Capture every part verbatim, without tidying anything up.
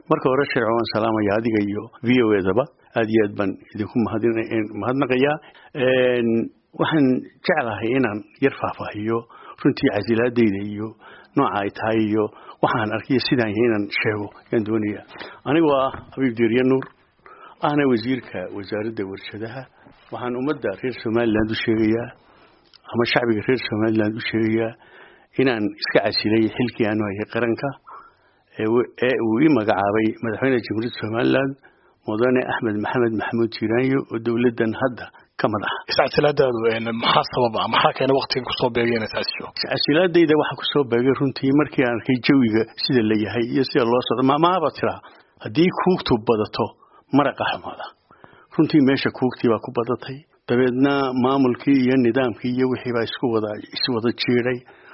marka hore sharciyan salaamaya adiga iyo V O A daba aad iyo aad baan idinku mahadnaqayaa een waxaan jeclahay inaan yar faahfaahiyo runtii casilaadeyda iyo nooca ay tahay iyo waxaan arkay sidaan inaan sheego yaan doonaya anigu ah Habiib Diiriye Nuur ana wasiirka wasaaradda warshadaha waxaan ummadda reer Soomaaliland u sheegayaa ama shacbiga reer Soomaaliland u sheegayaa inaan iska casilay xilkii aan hayay qaranka ee uu ii magacaabay madaxweynaha Jamhuuriyadda Soomaaliland mudane Axmed Maxamed Maxamuud Jiiraanyo oo dawladdan hadda kamid ah iscasilaadaadu een maxaa sababa maxaa keenay waqtiga ku soo beegay inaad taasiyo iscasilaadayda waxa ku soo beegay runtii markii aan arkay jawiga sida la yahay iyo sida loo socdo ma ma batira hadii kuugtu badato maraqa xumada runtii meesha kuugtii baa ku badatay dabeedna maamulkii iyo nidaamkii iyo wixii baa isku wada isku wada jeeray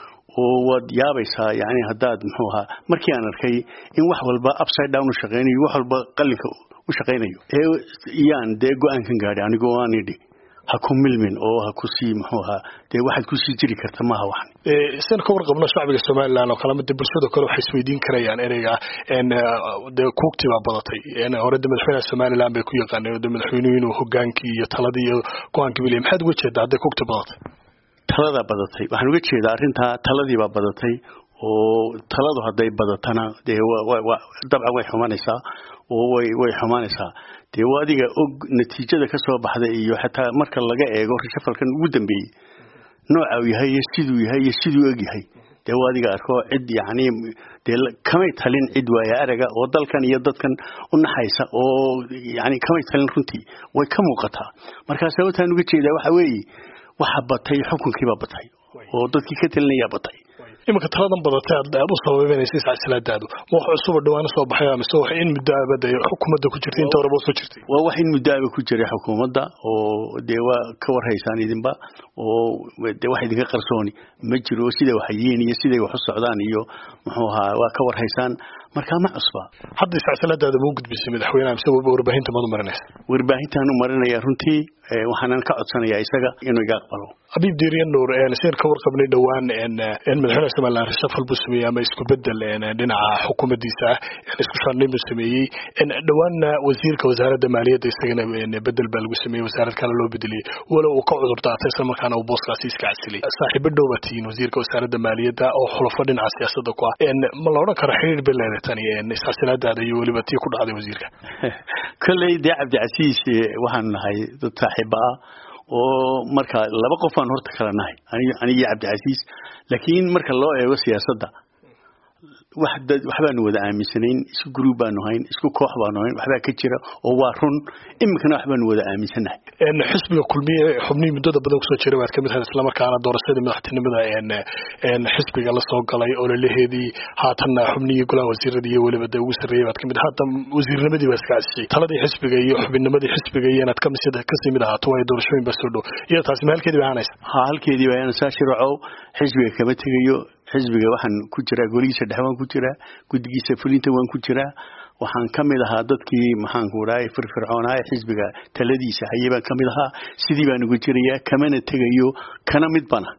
oo wad yaabaysaa yaani hadaad muxuu ahaa markii aan arkay in wax walba upside down u shaqeynayo wax walba qalinka u shaqeynayo ee iyaan de go'aan kan gaaray anigoo aan idhi ha ku milmin oo ha ku sii muxuu ahaa de waxaad ku sii jiri karta ma aha waxan ee san ka warqabno shacbiga Soomaaliland oo kala mid bulshada kale waxay isweydiin karayaan ereyga in de kuugtii baa badatay in hore madaxweynaha Soomaaliland bay ku yaqaaneen madaxweynuhu hogaankii iyo taladii iyo go'aankii bilay maxaad uga jeedaa hadda kuugtii badatay talada badatay waxaan uga jeedaa arinta taladii baa badatay oo taladu haday badatana de waa dabcan way xumaanaysaa oo way way xumaanaysaa de wadiga og natiijada ka soo baxday iyo xataa marka laga eego rishafalkan ugu dambeeyay nooca uu yahay sidoo yahay sidoo og yahay de wadiga arko cid yaani de kamay talin cid waaya araga oo dalkan iyo dadkan u naxaysa oo yaani kamay talin runtii way ka muuqataa marka sababtaan uga jeedaa waxa weeye waxa batay xukunkii baa batay oo dadkii ka talinaya batay imika taladan badatay aad u sababeynaysa iscasilaadaadu wax cusub dhawaan soo baxay ama soo in muddaabada xukuumadda ku jirtay inta horeba soo jirtay waa wax in muddaaba ku jiray xukuumadda oo deewa ka warhaysan idinba oo de wax idinka qarsooni ma jiro sida waxayeen iyo sida wax u socdaan iyo muxuu ahaa waa ka warhaysan marka ma cusba hadda iscasilaadaadu ma gudbisay madaxweynaha mise warbaahinta ma marinaysa warbaahintan u marinaya runtii waxaan ka codsanayaa isaga inuu iga aqbalo Habiib Diiriye Nuur ee sir ka warqabnay dhawaan in in madaxweynaha Soomaaliland rishafal buu sameeyay ama isku bedel dhinaca xukuumaddiisa isku sharnay buu sameeyay in dhawaan wasiirka wasaaradda maaliyadda isagana bedel baa lagu sameeyay wasaarad kale loo bedelay wala uu ka cudur daatay isla markaana uu booskaasi iska casilay saaxiibo dhawaatiin wasiirka wasaaradda maaliyadda oo xulafo dhinaca siyaasadda ku ah in ma la oran karo xiriir bilaatani in iscasilaadaada iyo waliba tii ku dhacday wasiirka kulay de Cabdi Casiis waxaan nahay dad saaxiibo ah oo marka laba qof aan horta kala nahay aniga aniga Cabdi Casiis laakiin marka loo eego siyaasadda waxda waxbaan wada aaminsanayn isku group baan nahay isku koox baan nahay waxba ka jira oo waa run imikana waxbaan wada aaminsanahay in xisbiga kulmiye xubnihi muddada badan ku soo jiray waad kamid tahay isla markaana doorashada madaxtinimada in in xisbiga la soo galay oo leeyahay haatanna xubnihi golaha wasiirada iyo waliba ugu sareeyay waad kamid haatan wasiirnimadii waa iska casisay taladii xisbiga iyo xubnimadii xisbiga iyo inaad kamid ka simid ahaato way doorashooyin baa soo dhow iyo taas meelkeedii baa aanaysa ha halkeedii baa aanaysa shirco xisbiga kama tagayo xisbiga waxaan ku jira goliisa dhaxwan ku jira gudigiisa fulinta waan ku jira waxaan kamid ahaa dadkii maxaan ku raay firfircoonay xisbiga taladiisa hayay baan kamid ahaa sidii baan ugu jirayaa kamana tagayo kana mid bana